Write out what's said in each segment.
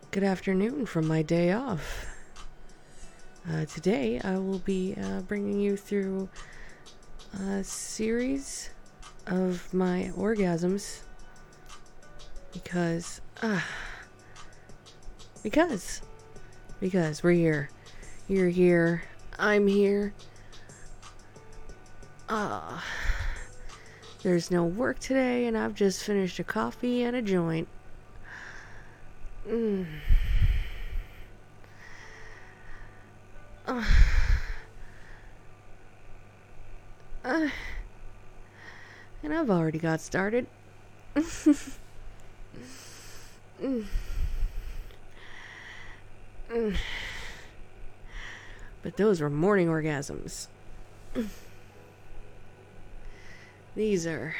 Good afternoon from my day off. Today I will be bringing you through a series of my orgasms because we're here. You're here. I'm here. There's no work today and I've just finished a coffee and a joint. And I've already got started. But those were morning orgasms. These are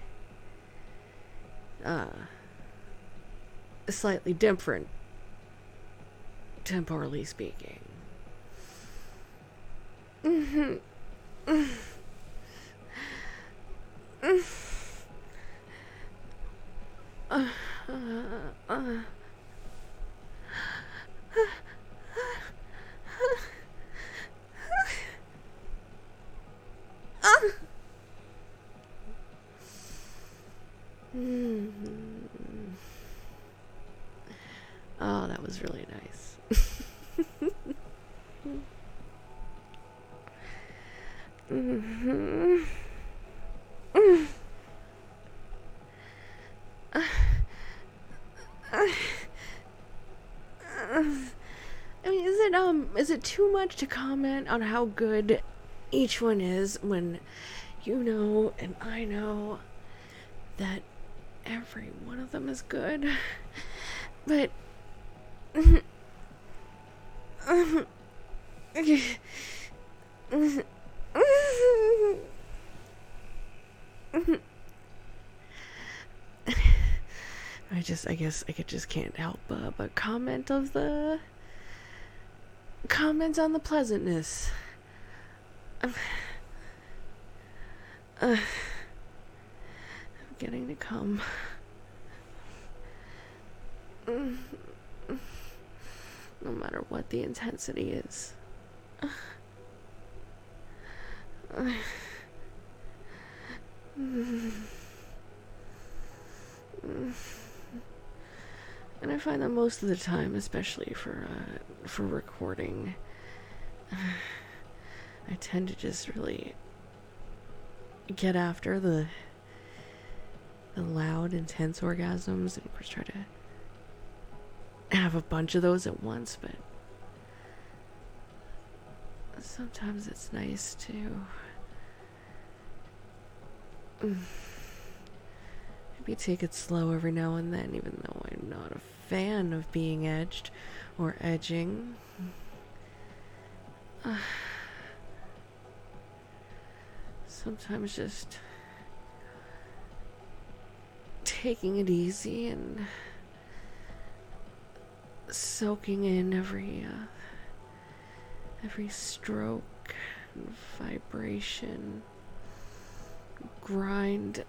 slightly different, temporally speaking. Oh, that was really nice. I mean, is it too much to comment on how good each one is when you know and I know that every one of them is good? But I guess I just can't help but comment on the pleasantness. I'm getting to come. No matter what the intensity is. And I find that most of the time, especially for recording, I tend to just really get after the loud, intense orgasms and of course try to have a bunch of those at once, but sometimes it's nice to maybe take it slow every now and then, even though I'm not a fan of being edged or edging. Sometimes just taking it easy and soaking in every stroke and vibration, grind.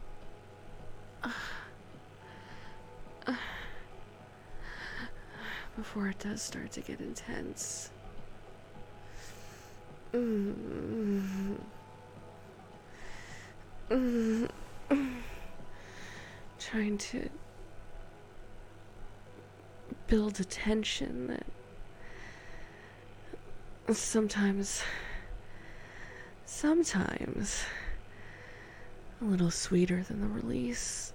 Before it does start to get intense. Trying to build a tension that sometimes a little sweeter than the release.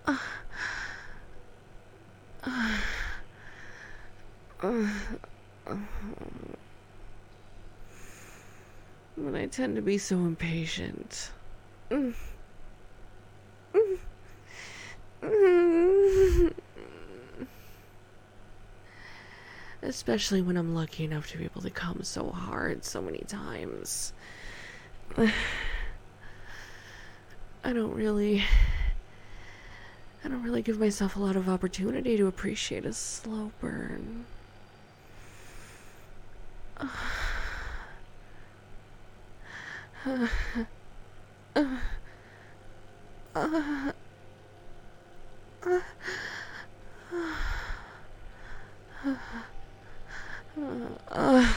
But I tend to be so impatient. Especially when I'm lucky enough to be able to come so hard so many times. I don't really give myself a lot of opportunity to appreciate a slow burn. Uh,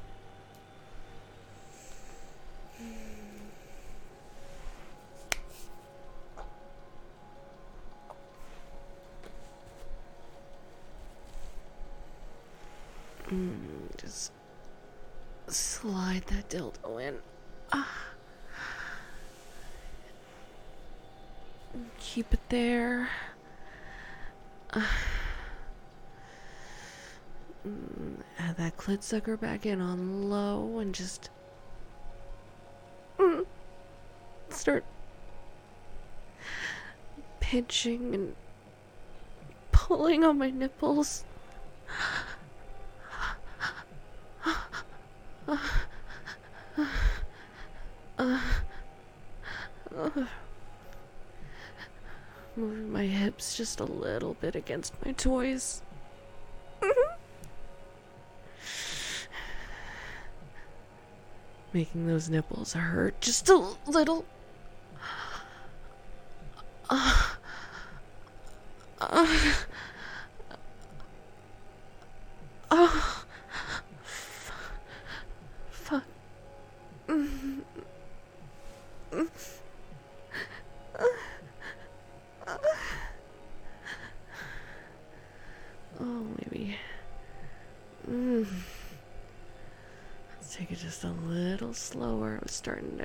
just slide that dildo in. Keep it there. Add that clit sucker back in on low and just start pinching and pulling on my nipples. Moving my hips just a little bit against my toys. Making those nipples hurt just a little. Fuck. Oh, maybe. Let's take it just a little slower. I was starting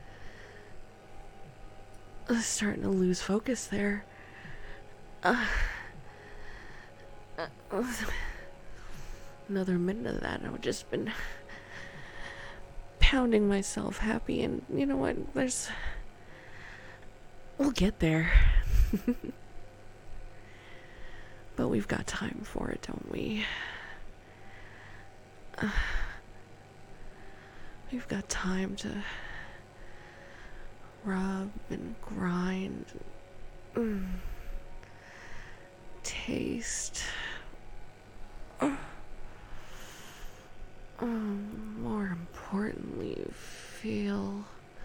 to lose focus there. Another minute of that, and I've just been pounding myself happy, and you know what? We'll get there. But we've got time for it, don't we? We've got time to rub and grind, taste. More importantly, feel.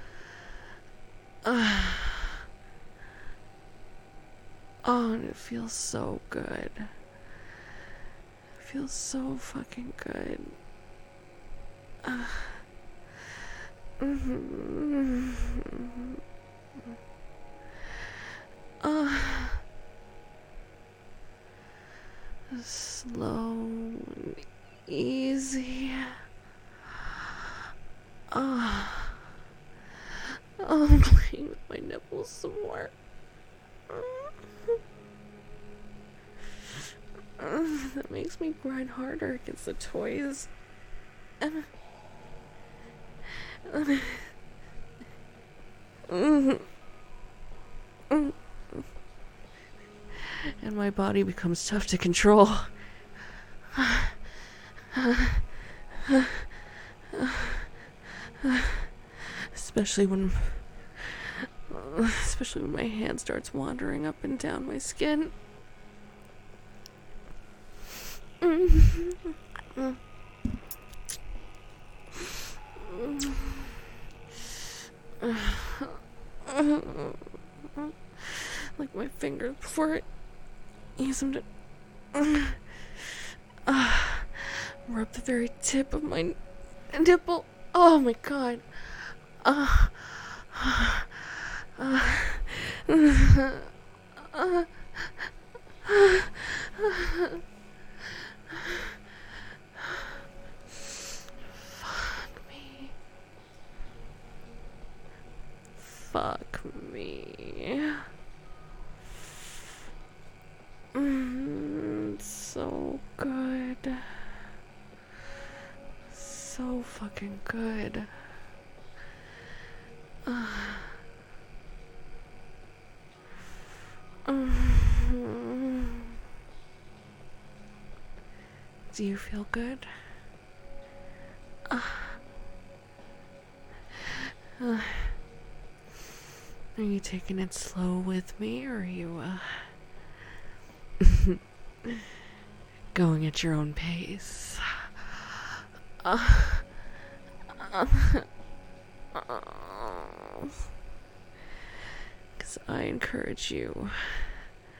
And it feels so good. It feels so fucking good. Slow and easy. I'm playing with my nipples some more. That makes me grind harder against the toys. And my body becomes tough to control. Especially when my hand starts wandering up and down my skin. Like my fingers before I use them to rub the very tip of my nipple. Oh my god. Fuck me. So good. So fucking good. Do you feel good? Are you taking it slow with me, or are you going at your own pace? 'Cause I encourage you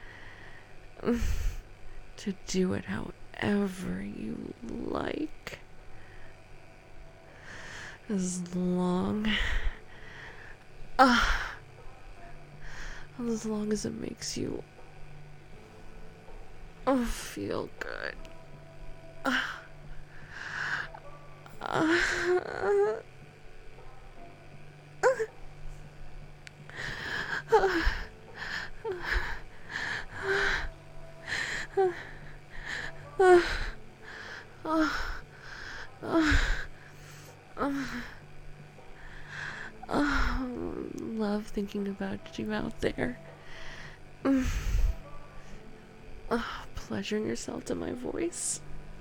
to do it however you like. As long as it makes you feel good. Love thinking about you out there. Pleasuring yourself to my voice.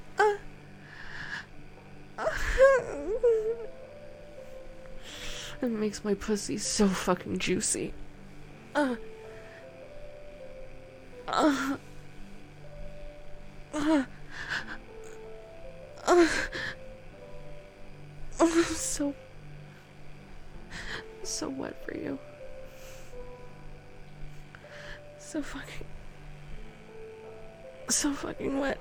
It makes my pussy so fucking juicy. So wet for you. So fucking wet.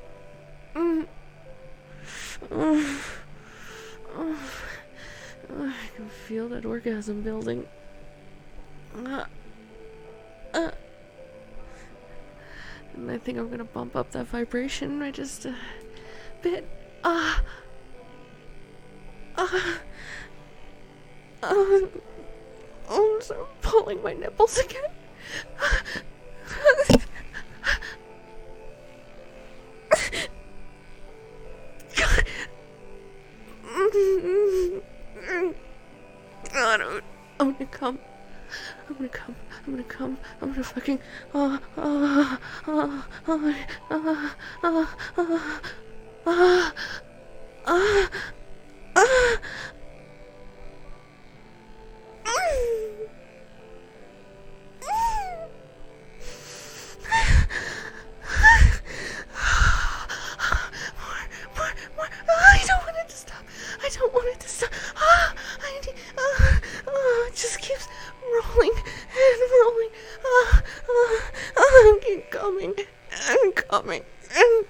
I can feel that orgasm building. And I think I'm gonna bump up that vibration right just a bit. I'm so pulling my nipples again. I'm gonna come. I'm gonna fucking I don't want it to stop. It just keeps rolling and rolling. Keep coming and coming and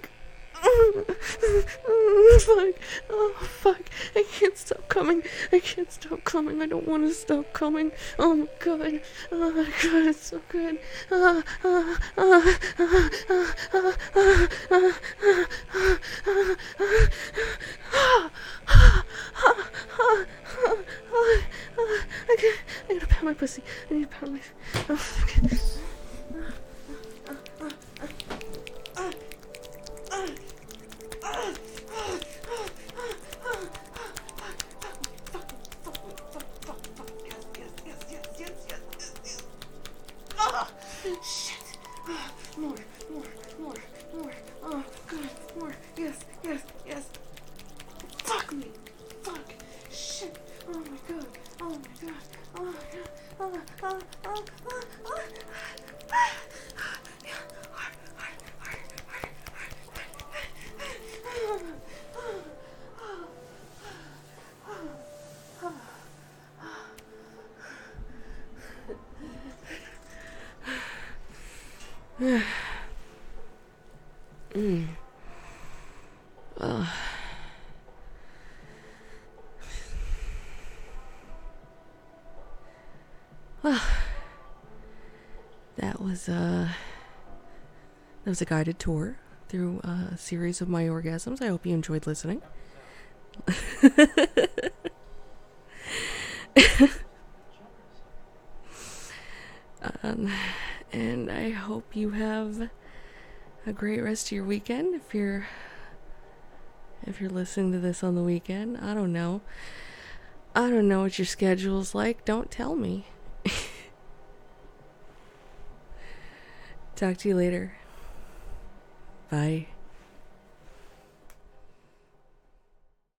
fuck. Oh fuck. I can't stop coming. I don't want to stop coming. Oh my god. Oh my god, it's so good. I gotta pat my pussy. I need to pat my. Oh, fuck. Shit. More. Oh, God. More. Yes. Fuck me. Fuck. Shit. Oh my god. Well, that was a guided tour through a series of my orgasms. I hope you enjoyed listening. And I hope you have a great rest of your weekend. If you're listening to this on the weekend, I don't know what your schedule's like. Don't tell me. Talk to you later. Bye.